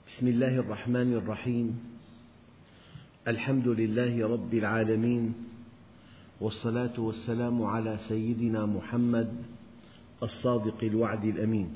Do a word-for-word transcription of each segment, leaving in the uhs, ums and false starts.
بسم الله الرحمن الرحيم. الحمد لله رب العالمين، والصلاة والسلام على سيدنا محمد الصادق الوعد الأمين.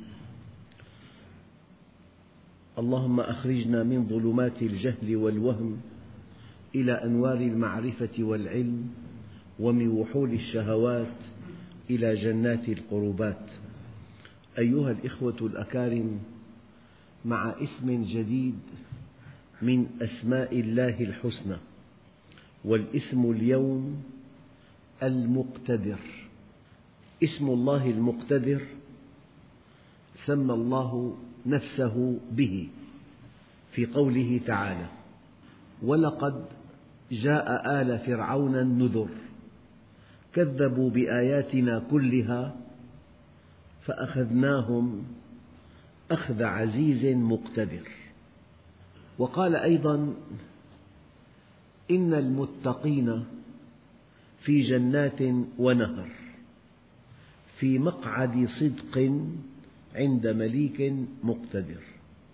اللهم أخرجنا من ظلمات الجهل والوهم إلى أنوار المعرفة والعلم، ومن وحول الشهوات إلى جنات القربات. أيها الإخوة الأكارم، مع اسم جديد من أسماء الله الحسنى، والاسم اليوم المقتدر. اسم الله المقتدر سمى الله نفسه به في قوله تعالى: ولقد جاء آل فرعون النذر كذبوا بآياتنا كلها فأخذناهم أخذ عزيز مقتدر. وقال أيضا: إن المتقين في جنات ونهر في مقعد صدق عند مليك مقتدر.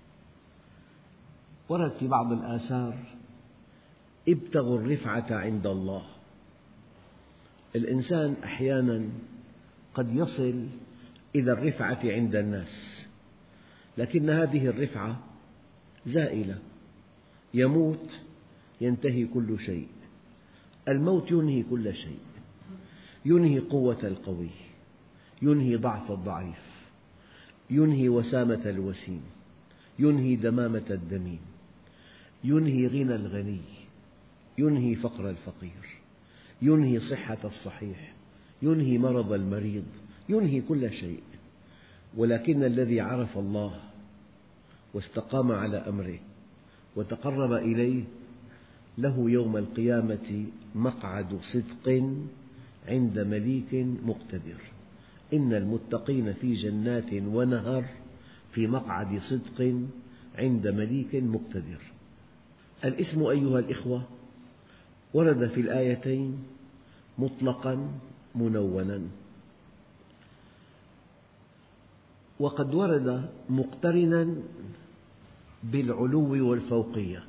ورد في بعض الآثار: ابتغوا الرفعة عند الله. الإنسان أحيانا قد يصل إلى الرفعة عند الناس، لكن هذه الرفعة زائلة، يموت ينتهي كل شيء. الموت ينهي كل شيء، ينهي قوة القوي، ينهي ضعف الضعيف، ينهي وسامة الوسيم، ينهي دمامة الدميم، ينهي غنى الغني، ينهي فقر الفقير، ينهي صحة الصحيح، ينهي مرض المريض، ينهي كل شيء. ولكن الذي عرف الله واستقام على أمره وتقرب إليه له يوم القيامة مقعد صدق عند مليك مقتدر. إن المتقين في جنات ونهر في مقعد صدق عند مليك مقتدر. الاسم أيها الإخوة ورد في الآيتين مطلقا منونا، وقد ورد مقترنا بالعلو والفوقية.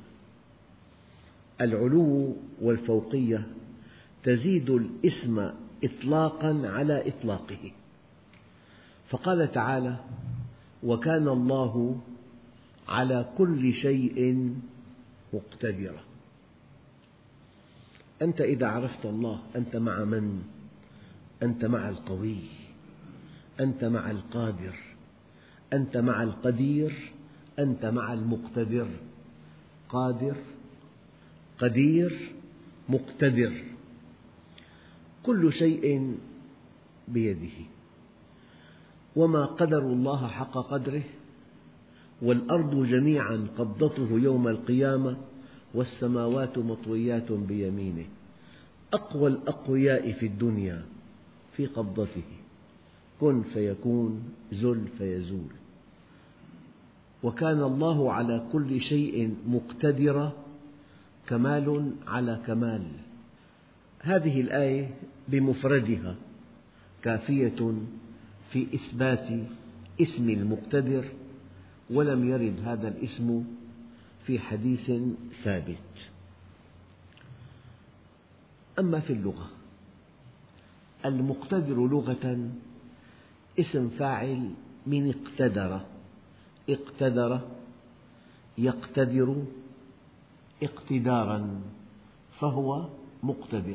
العلو والفوقية تزيد الاسم إطلاقا على إطلاقه، فقال تعالى: وكان الله على كل شيء مقتدرا. أنت إذا عرفت الله أنت مع من؟ أنت مع القوي، أنت مع القادر، أنت مع القدير، أنت مع المقتدر. قادر، قدير، مقتدر، كل شيء بيده. وما قدروا الله حق قدره، والأرض جميعا قبضته يوم القيامة والسماوات مطويات بيمينه. أقوى الأقوياء في الدنيا في قبضته، كن فيكون، زل فيزول. وكان الله على كل شيء مقتدرا، كمال على كمال. هذه الآية بمفردها كافية في إثبات اسم المقتدر، ولم يرد هذا الاسم في حديث ثابت. أما في اللغة، المقتدر لغة اسم فاعل من اقتدر. اقتدر يقتدر اقتدارا، فهو مقتدر.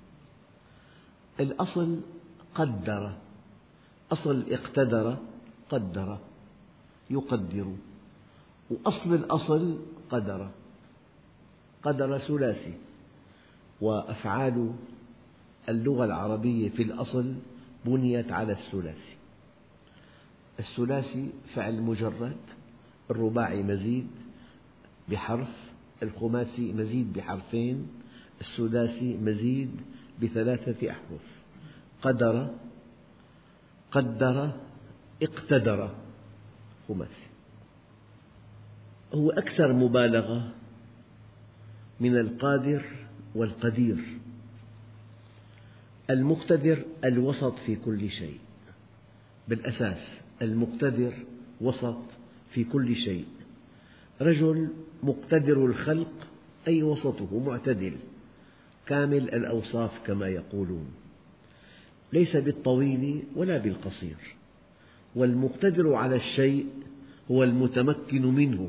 الأصل قدر، أصل اقتدر قدر يقدر، وأصل الأصل قدر. قدر ثلاثي، وأفعال اللغة العربية في الأصل بنيت على الثلاثي. الثلاثي فعل مجرد، الرباعي مزيد بحرف، الخماسي مزيد بحرفين، السداسي مزيد بثلاثة أحرف. قدر، قدر، اقتدر، خماسي. هو أكثر مبالغة من القادر والقدير. المقتدر الوسط في كل شيء، بالأساس المقتدر وسط في كل شيء. رجل مقتدر الخلق أي وسطه معتدل كامل الأوصاف كما يقولون، ليس بالطويل ولا بالقصير. والمقتدر على الشيء هو المتمكن منه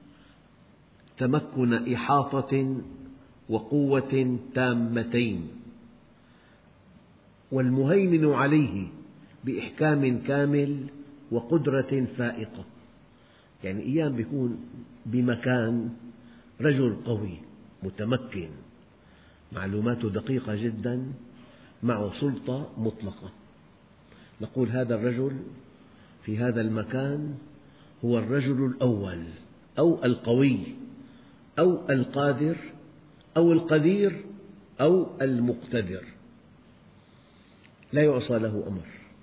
تمكن إحاطة وقوة تامتين، والمهيمن عليه بإحكام كامل وقدرة فائقة. يعني أيام يكون بمكان رجل قوي متمكن معلوماته دقيقة جدا معه سلطة مطلقة، نقول هذا الرجل في هذا المكان هو الرجل الأول أو القوي أو القادر أو القدير أو المقتدر، لا يعصى له أمر.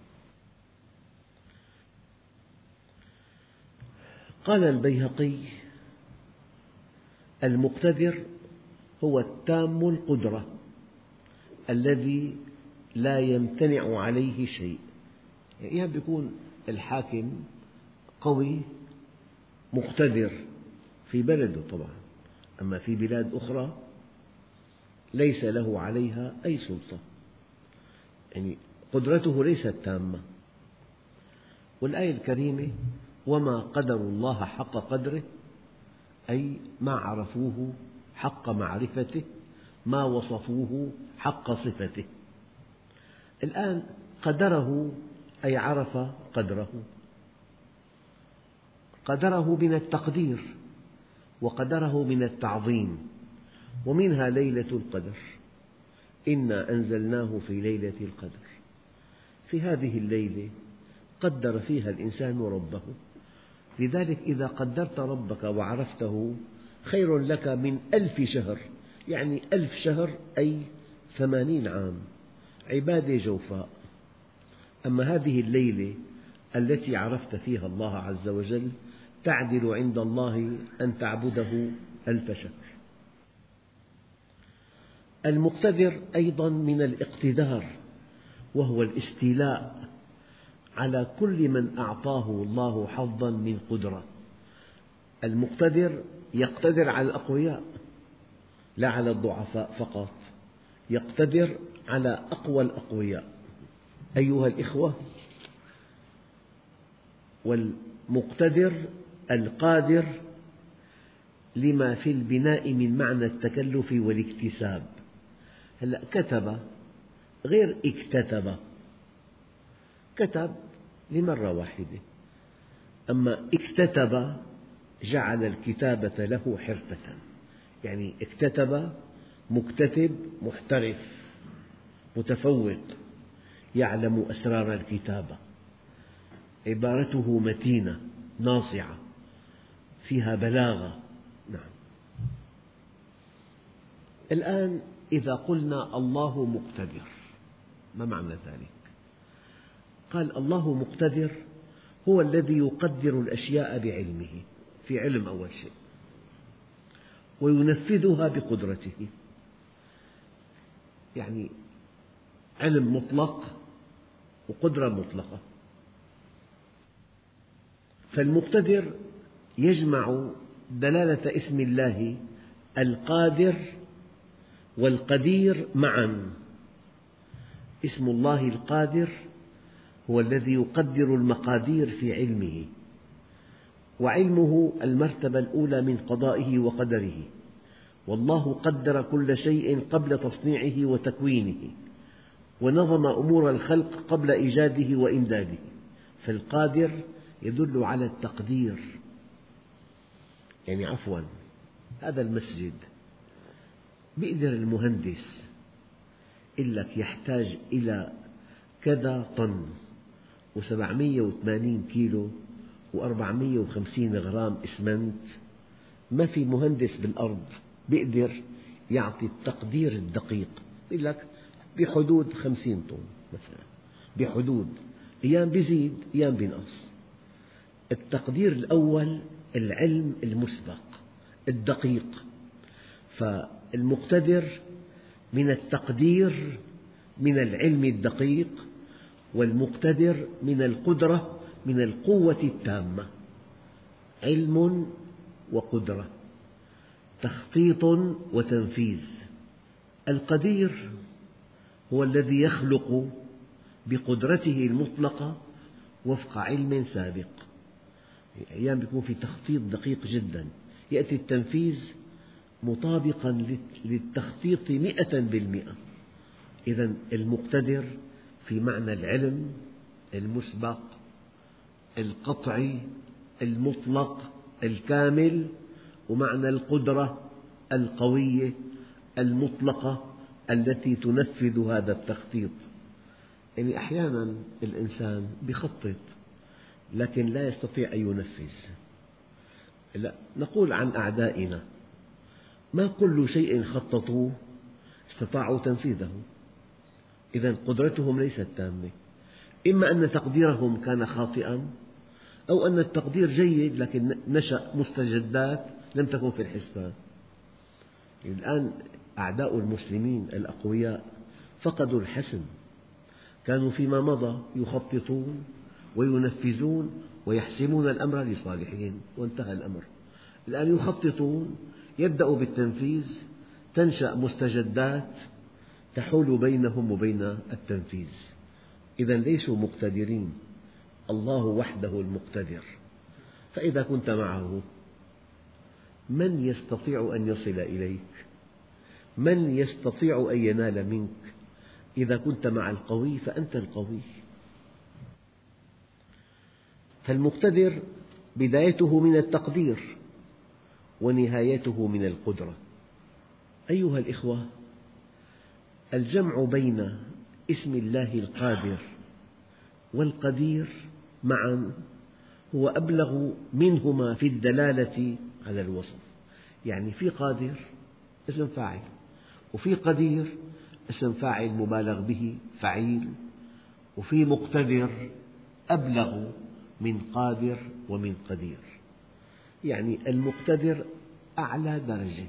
قال البيهقي: المقتدر هو التام القدرة الذي لا يمتنع عليه شيء. يعني يكون الحاكم قوي مقتدر في بلده طبعا، أما في بلاد أخرى ليس له عليها أي سلطة، يعني قدرته ليست تامة. والآية الكريمة: وما قدروا الله حق قدره، أي ما عرفوه حق معرفته، ما وصفوه حق صفته. الآن قدره أي عرف قدره، قدره من التقدير وقدره من التعظيم، ومنها ليلة القدر، إنا أنزلناه في ليلة القدر. في هذه الليلة قدر فيها الإنسان ربه، لذلك إذا قدرت ربك وعرفته خير لك من ألف شهر، يعني ألف شهر أي ثمانين عام عبادة جوفاء. أما هذه الليلة التي عرفت فيها الله عز وجل تعدل عند الله أن تعبده ألف شهر. المقتدر أيضا من الاقتدار، وهو الاستيلاء على كل من أعطاه الله حظا من قدرة. المقتدر يقتدر على الأقوياء لا على الضعفاء فقط، يقتدر على أقوى الأقوياء. أيها الإخوة، والمقتدر القادر لما في البناء من معنى التكلف والاكتساب. هلأ كتب غير اكتتب، كتب لمرة واحدة، أما اكتتب جعل الكتابة له حرفة، يعني اكتتب مكتتب محترف متفوق يعلم أسرار الكتابة، عبارته متينة ناصعة فيها بلاغة. نعم. الآن إذا قلنا الله مقتدر ما معنى ذلك؟ قال: الله مقتدر هو الذي يقدر الأشياء بعلمه، في علم أول شيء، وينفذها بقدرته، يعني علم مطلق وقدرة مطلقة. فالمقتدر يجمع دلالة اسم الله القادر والقدير معا. اسم الله القادر هو الذي يقدر المقادير في علمه، وعلمه المرتبة الأولى من قضائه وقدره، والله قدر كل شيء قبل تصنيعه وتكوينه، ونظم أمور الخلق قبل إيجاده وإمداده. فالقادر يدل على التقدير. يعني عفوا، هذا المسجد بيقدر المهندس يقول لك يحتاج إلى كذا طن وسبعمئة وثمانين كيلو وأربعمئة وخمسين غرام إسمنت. ما في مهندس بالأرض بيقدر يعطي التقدير الدقيق، يقول لك بحدود خمسين طن مثلا، بحدود، أيام بيزيد أيام بينقص. التقدير الأول العلم المسبق الدقيق، فالمقتدر من التقدير من العلم الدقيق، والمقتدر من القدرة من القوة التامة. علم وقدرة، تخطيط وتنفيذ. القدير هو الذي يخلق بقدرته المطلقة وفق علم سابق. أحيانا يكون في تخطيط دقيق جدا، يأتي التنفيذ مطابقا للتخطيط مئة بالمئة. إذا المقتدر في معنى العلم المسبق القطعي المطلق الكامل، ومعنى القدرة القوية المطلقة التي تنفذ هذا التخطيط. يعني أحيانا الإنسان يخطط لكن لا يستطيع أن ينفذ. لا، نقول عن أعدائنا ما كل شيء خططوه استطاعوا تنفيذه. إذا قدرتهم ليست تامة، إما أن تقديرهم كان خاطئا أو أن التقدير جيد لكن نشأ مستجدات لم تكن في الحسبان. الآن أعداء المسلمين الأقوياء فقدوا الحسم، كانوا فيما مضى يخططون وينفذون ويحسمون الأمر لصالحهم وانتهى الأمر. الآن يخططون، يبدأوا بالتنفيذ، تنشأ مستجدات تحول بينهم وبين التنفيذ. إذا ليسوا مقتدرين، الله وحده المقتدر. فإذا كنت معه من يستطيع أن يصل إليك؟ من يستطيع أن ينال منك؟ إذا كنت مع القوي فأنت القوي. فالمقتدر بدايته من التقدير ونهايته من القدرة. أيها الإخوة، الجمع بين اسم الله القادر والقدير معا هو أبلغ منهما في الدلالة على الوصف. يعني في قادر اسم فاعل، وفي قدير اسم فاعل مبالغ به فعيل، وفي مقتدر أبلغ من قادر ومن قدير. يعني المقتدر أعلى درجة.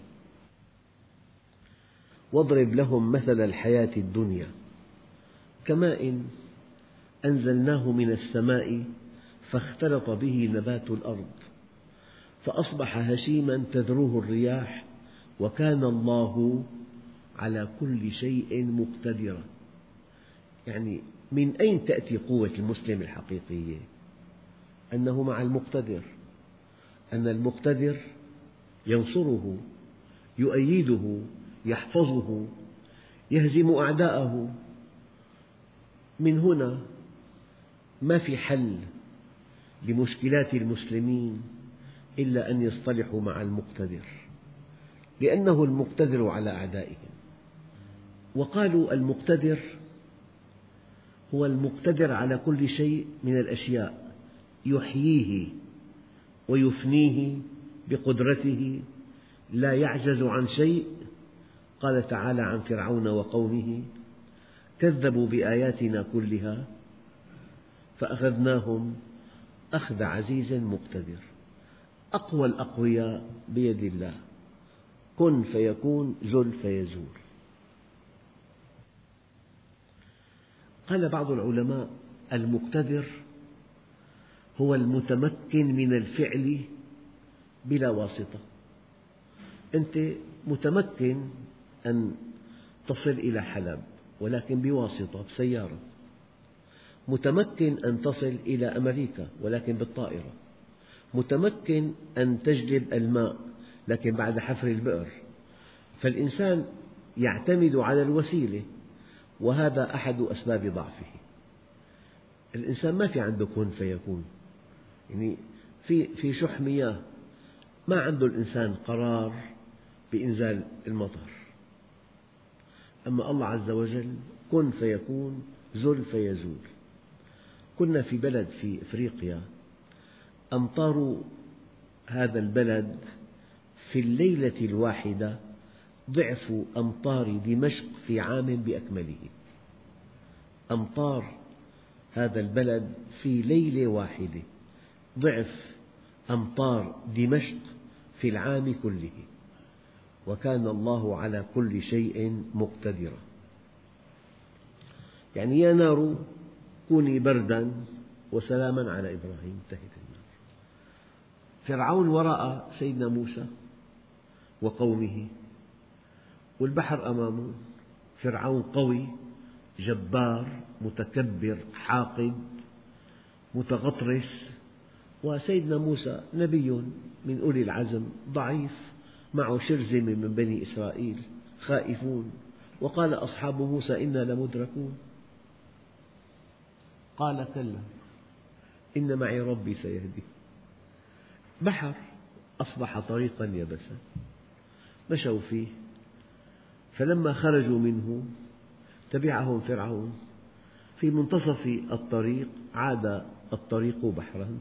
واضرب لهم مثل الحياة الدنيا كماء أنزلناه من السماء فاختلط به نبات الأرض فأصبح هشيما تذروه الرياح وكان الله على كل شيء مقتدرا. يعني من أين تأتي قوة المسلم الحقيقية؟ أنه مع المقتدر، أن المقتدر ينصره، يؤيده، يحفظه، يهزم أعداءه. من هنا ما في حل لمشكلات المسلمين إلا أن يصطلحوا مع المقتدر، لأنه المقتدر على أعدائهم. وقالوا المقتدر هو المقتدر على كل شيء من الأشياء، يحييه ويفنيه بقدرته، لا يعجز عن شيء. قال تعالى عن فرعون وقومه: كذبوا بآياتنا كلها فأخذناهم أخذ عزيز مقتدر. أقوى الأقوياء بيد الله، كن فيكون، زل فيزول. قال بعض العلماء: المقتدر هو المتمكن من الفعل بلا واسطة. أنت متمكن أن تصل إلى حلب ولكن بواسطة، بسيارة. متمكن أن تصل إلى أمريكا ولكن بالطائرة. متمكن أن تجلب الماء لكن بعد حفر البئر. فالإنسان يعتمد على الوسيلة، وهذا أحد أسباب ضعفه. الإنسان ما في عنده كن فيكون. يعني في في شح مياه، ما عنده الإنسان قرار بإنزال المطر. أما الله عز وجل كن فيكون، زل فيزول. كنا في بلد في أفريقيا، أمطار هذا البلد في الليلة الواحدة ضعف أمطار دمشق في عام بأكمله. أمطار هذا البلد في ليلة واحدة ضعف أمطار دمشق في العام كله، وكان الله على كل شيء مقتدرا. يعني يا نار كوني بردا وسلاما على إبراهيم، انتهت النار. فرعون وراء سيدنا موسى وقومه، والبحر أمامه. فرعون قوي جبار متكبر حاقد متغطرس، وسيدنا موسى نبي من أولي العزم ضعيف معه شرذمة من بني إسرائيل خائفون. وقال أصحاب موسى إنا لمدركون، قال كلا إن معي ربي سيهدي. بحر أصبح طريقا يبسا مشوا فيه، فلما خرجوا منه تبعهم فرعون. في منتصف الطريق عاد الطريق بحرا.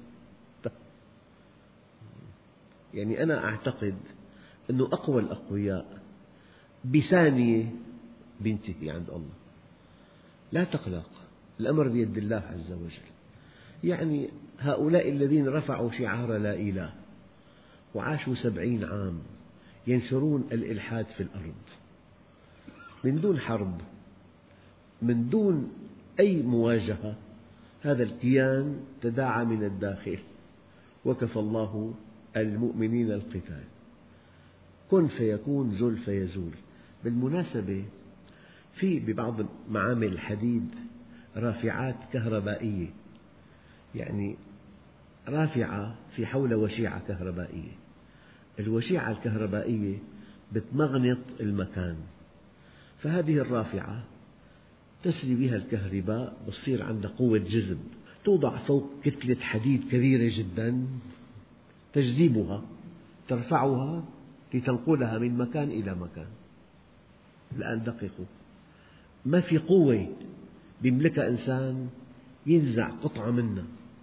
يعني أنا أعتقد أن أقوى الأقوياء بثانية بينتهي عند الله. لا تقلق، الأمر بيد الله عز وجل. يعني هؤلاء الذين رفعوا شعار لا إله وعاشوا سبعين عام ينشرون الإلحاد في الأرض من دون حرب، من دون أي مواجهة، هذا الكيان تداعى من الداخل، وكفى الله المؤمنين القتال. كن فيكون، زل فيزول. بالمناسبة في ببعض معامل الحديد رافعات كهربائية، يعني رافعة في حول وشيعة كهربائية. الوشيعة الكهربائية بتمغنط المكان، فهذه الرافعة تسري بها الكهرباء، بتصير عندها قوة جذب، توضع فوق كتلة حديد كبيرة جدا تجذبها ترفعها لتنقلها من مكان إلى مكان. الآن دققوا، ما في قوة يملكها إنسان ينزع قطعة منها.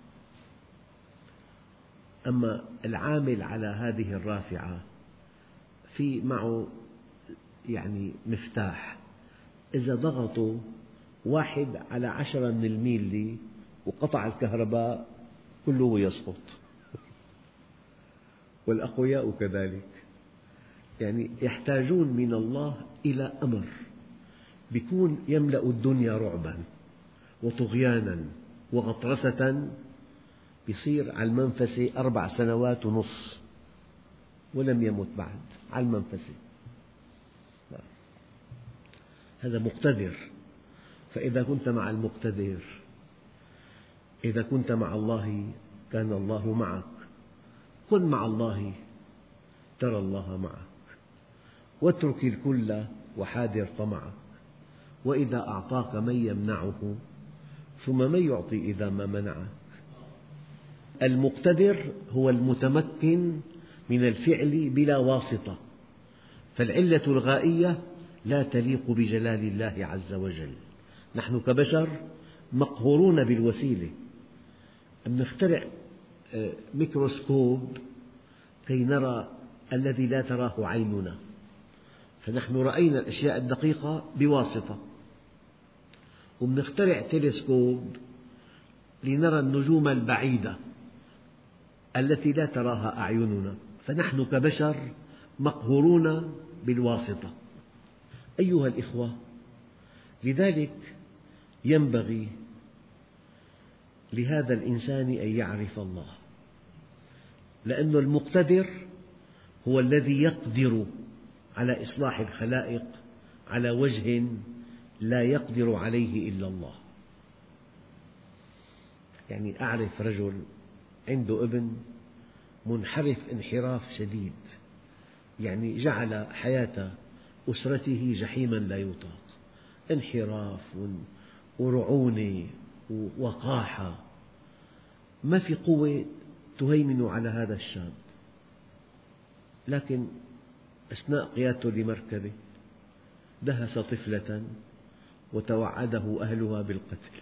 أما العامل على هذه الرافعة في معه يعني مفتاح، إذا ضغطوا واحد على عشرة من الميلي وقطع الكهرباء كله يسقط. والأقوياء كذلك، يعني يحتاجون من الله إلى أمر بيكون يملأ الدنيا رعبا وطغيانا وغطرسة، يصير على المنفسة أربع سنوات ونصف ولم يمت بعد على المنفسة. هذا مقتدر. فإذا كنت مع المقتدر، إذا كنت مع الله كان الله معك. كن مع الله ترى الله معك، واترك الكل وحاذر طمعك. وإذا أعطاك من يمنعه ثم من يعطي إذا ما منعك. المقتدر هو المتمكن من الفعل بلا واسطة، فالعلة الغائية لا تليق بجلال الله عز وجل. نحن كبشر مقهورون بالوسيلة. نخترع ميكروسكوب كي نرى الذي لا تراه عيننا، فنحن رأينا الأشياء الدقيقة بواسطة، ونخترع تلسكوب لنرى النجوم البعيدة التي لا تراها أعيننا، فنحن كبشر مقهورون بالواسطة. أيها الإخوة، لذلك ينبغي لهذا الإنسان أن يعرف الله، لأن المقتدر هو الذي يقدر على إصلاح الخلائق على وجه لا يقدر عليه إلا الله. يعني أعرف رجل عنده ابن منحرف انحراف شديد، يعني جعل حياة أسرته جحيما لا يطاق، انحراف ورعونة ووقاحة، ما في قوة تهيمن على هذا الشاب. لكن أثناء قيادته لمركبة دهس طفلة وتوعده أهلها بالقتل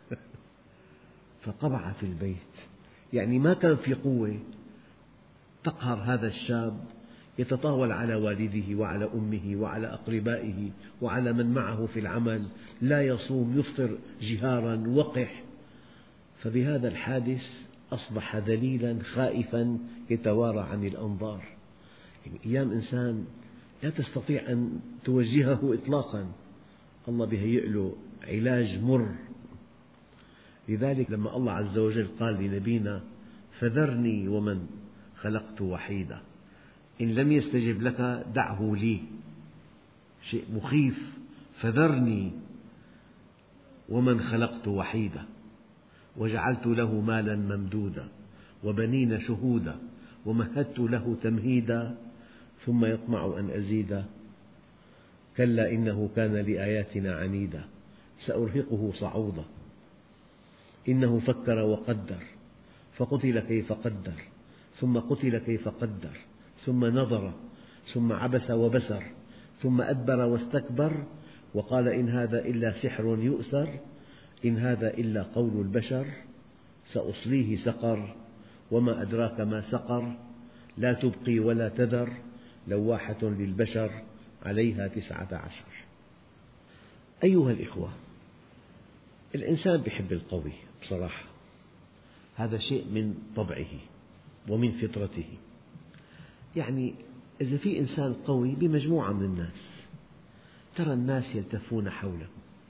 فقبع في البيت. يعني ما كان في قوة تقهر هذا الشاب يتطاول على والده وعلى أمه وعلى أقربائه وعلى من معه في العمل، لا يصوم يفطر جهارا وقح. فبهذا الحادث أصبح ذليلا خائفا يتوارى عن الأنظار. يعني أيام إنسان لا تستطيع أن توجهه إطلاقا، الله بيهيئ له علاج مر. لذلك لما الله عز وجل قال لنبينا فذرني ومن خلقت وحيدا إن لم يستجب لك دعه لي، شيء مخيف، فذرني ومن خلقت وحيدا وجعلت له مالا ممدودا وبنين شهودا ومهدت له تمهيدا ثم يطمع أن أزيد كلا إنه كان لآياتنا عنيدا سأرهقه صعودا إنه فكر وقدر فقتل كيف قدر ثم قتل كيف قدر ثم نظر ثم عبس وبسر ثم أدبر واستكبر وقال إن هذا إلا سحر يؤثر إن هذا إلا قول البشر سأصليه سقر وما أدراك ما سقر لا تبقي ولا تذر لواحة للبشر عليها تسعة عشر. أيها الإخوة، الإنسان يحب القوي بصراحة، هذا شيء من طبعه ومن فطرته. يعني إذا في إنسان قوي بمجموعة من الناس ترى الناس يلتفون حوله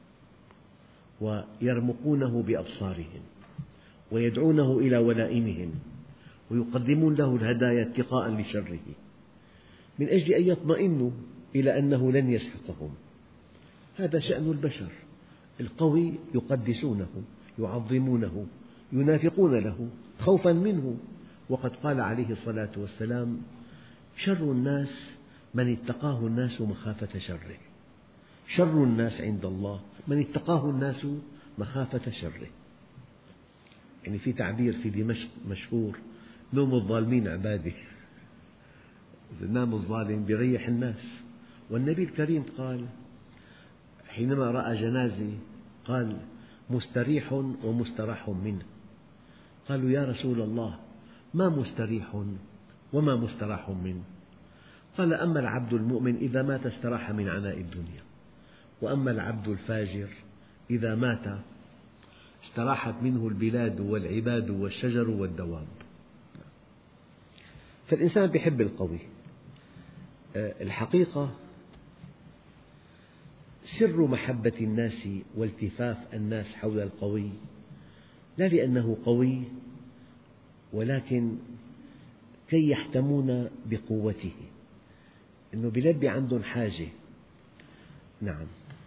ويرمقونه بأبصارهم ويدعونه إلى ولائمهم ويقدمون له الهدايا اتقاء لشره من أجل أن يطمئنوا إلى أنه لن يسحقهم. هذا شأن البشر، القوي يقدسونه يعظمونه ينافقون له خوفا منه، وقد قال عليه الصلاة والسلام شر الناس من اتقاه الناس مخافة شره، شر الناس عند الله من اتقاه الناس مخافة شره. يعني في تعبير في دمشق مشهور نوم الظالمين عبادة، نام الظالم بيريح الناس. والنبي الكريم قال حينما رأى جنازة قال مستريح ومستراح منه. قالوا يا رسول الله ما مستريح وما مستراح منه؟ قال أما العبد المؤمن إذا مات استراح من عناء الدنيا، وأما العبد الفاجر إذا مات استراحت منه البلاد والعباد والشجر والدواب. فالإنسان يحب القوي. الحقيقة سر محبة الناس والتفاف الناس حول القوي لا لأنه قوي، ولكن كي يحتمون بقوته، أنه بيلبي عندهم حاجة. نعم،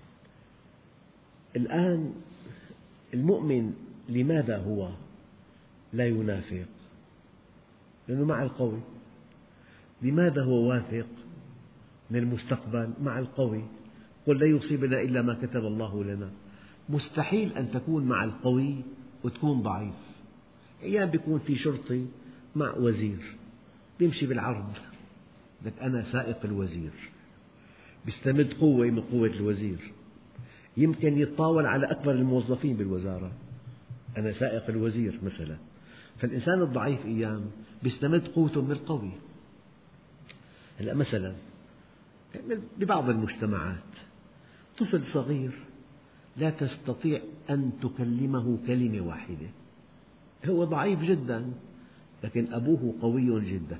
الآن المؤمن لماذا هو لا ينافق؟ لأنه مع القوي. لماذا هو واثق من المستقبل؟ مع القوي. قل لا يصيبنا إلا ما كتب الله لنا. مستحيل أن تكون مع القوي وتكون ضعيف. أيام بيكون في شرطي مع وزير بيمشي بالعرض، لك أنا سائق الوزير، بيستمد قوة من قوة الوزير، يمكن يتطاول على أكبر الموظفين بالوزارة، أنا سائق الوزير مثلا. فالإنسان الضعيف أيام بيستمد قوته من القوي. هلأ مثلا ببعض المجتمعات طفل صغير لا تستطيع أن تكلمه كلمة واحدة، هو ضعيف جدا لكن أبوه قوي جدا.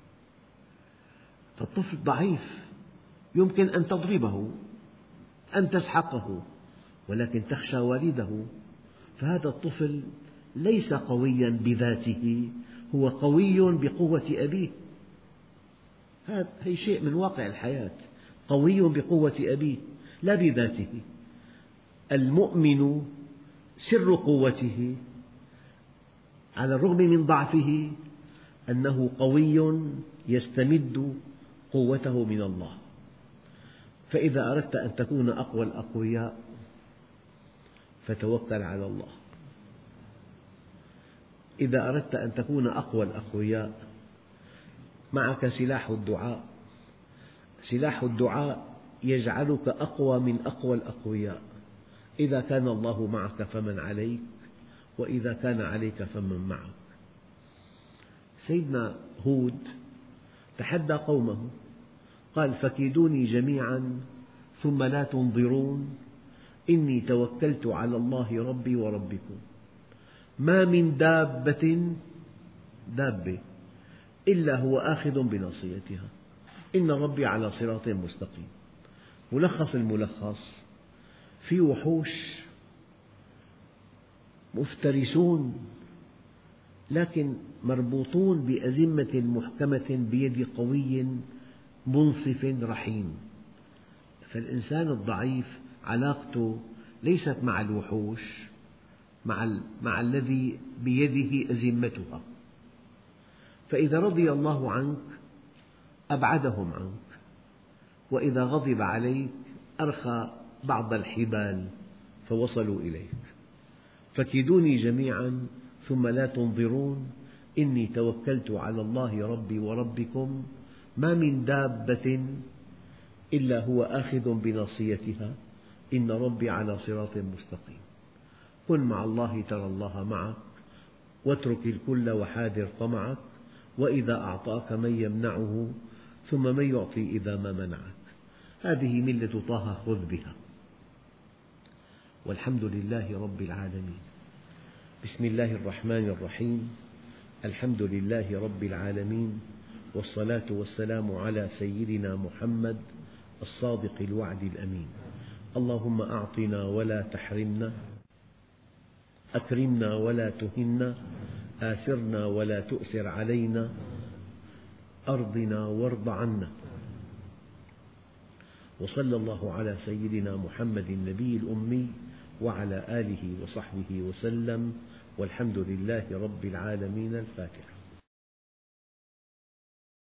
فالطفل ضعيف يمكن أن تضربه أن تسحقه، ولكن تخشى والده. فهذا الطفل ليس قويا بذاته، هو قوي بقوة أبيه. هذا شيء من واقع الحياة، قوي بقوة أبيه لا بذاته. المؤمن سر قوته على الرغم من ضعفه أنه قوي يستمد قوته من الله. فإذا أردت أن تكون أقوى الأقوياء فتوكل على الله. إذا أردت أن تكون أقوى الأقوياء معك سلاح الدعاء. سلاح الدعاء يجعلك أقوى من أقوى الأقوياء. إذا كان الله معك فمن عليك، وإذا كان عليك فمن معك. سيدنا هود تحدى قومه قال فكيدوني جميعا ثم لا تنظرون إني توكلت على الله ربي وربكم ما من دابة دابة إلا هو آخذ بناصيتها إن ربي على صراط مستقيم. ملخص الملخص: في وحوش مفترسون لكن مربوطون بأزمة محكمة بيد قوي منصف رحيم. فالإنسان الضعيف علاقته ليست مع الوحوش، مع, مع الذي بيده أزمتها. فإذا رضي الله عنك أبعدهم عنك، وإذا غضب عليك أرخى بعض الحبال فوصلوا إليك. فكيدوني جميعا ثم لا تنظرون إني توكلت على الله ربي وربكم ما من دابة إلا هو آخذ بناصيتها إن ربي على صراط مستقيم. كن مع الله ترى الله معك، واترك الكل وحاذر طمعك، وإذا أعطاك من يمنعه ثم من يعطي إذا ما منعك. هذه ملة طه، خذ بها. والحمد لله رب العالمين. بسم الله الرحمن الرحيم. الحمد لله رب العالمين، والصلاة والسلام على سيدنا محمد الصادق الوعد الأمين. اللهم أعطنا ولا تحرمنا، أكرمنا ولا تهنا، آثرنا ولا تؤثر علينا، أرضنا وارض عنا. وصلى الله على سيدنا محمد النبي الأمي وعلى آله وصحبه وسلم، والحمد لله رب العالمين. الفاتحة.